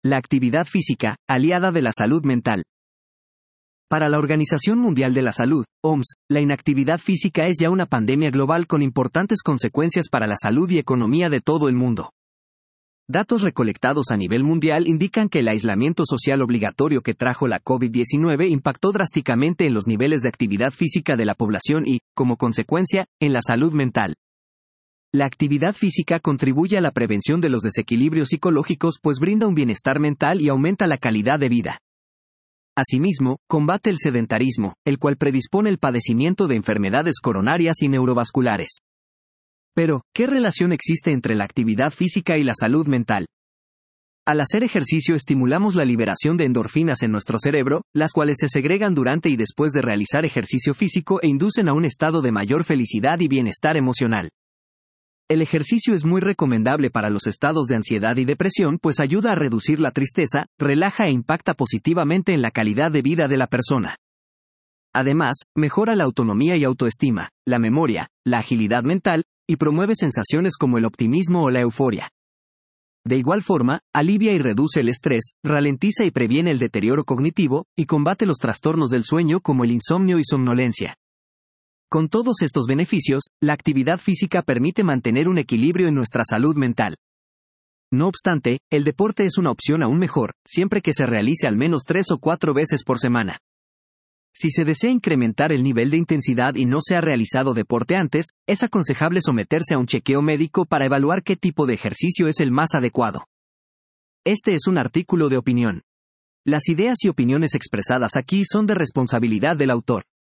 La actividad física, aliada de la salud mental. Para la Organización Mundial de la Salud, OMS, la inactividad física es ya una pandemia global con importantes consecuencias para la salud y economía de todo el mundo. Datos recolectados a nivel mundial indican que el aislamiento social obligatorio que trajo la COVID-19 impactó drásticamente en los niveles de actividad física de la población y, como consecuencia, en la salud mental. La actividad física contribuye a la prevención de los desequilibrios psicológicos pues brinda un bienestar mental y aumenta la calidad de vida. Asimismo, combate el sedentarismo, el cual predispone el padecimiento de enfermedades coronarias y neurovasculares. Pero, ¿qué relación existe entre la actividad física y la salud mental? Al hacer ejercicio estimulamos la liberación de endorfinas en nuestro cerebro, las cuales se segregan durante y después de realizar ejercicio físico e inducen a un estado de mayor felicidad y bienestar emocional. El ejercicio es muy recomendable para los estados de ansiedad y depresión pues ayuda a reducir la tristeza, relaja e impacta positivamente en la calidad de vida de la persona. Además, mejora la autonomía y autoestima, la memoria, la agilidad mental, y promueve sensaciones como el optimismo o la euforia. De igual forma, alivia y reduce el estrés, ralentiza y previene el deterioro cognitivo, y combate los trastornos del sueño como el insomnio y somnolencia. Con todos estos beneficios, la actividad física permite mantener un equilibrio en nuestra salud mental. No obstante, el deporte es una opción aún mejor, siempre que se realice al menos 3 o 4 veces por semana. Si se desea incrementar el nivel de intensidad y no se ha realizado deporte antes, es aconsejable someterse a un chequeo médico para evaluar qué tipo de ejercicio es el más adecuado. Este es un artículo de opinión. Las ideas y opiniones expresadas aquí son de responsabilidad del autor.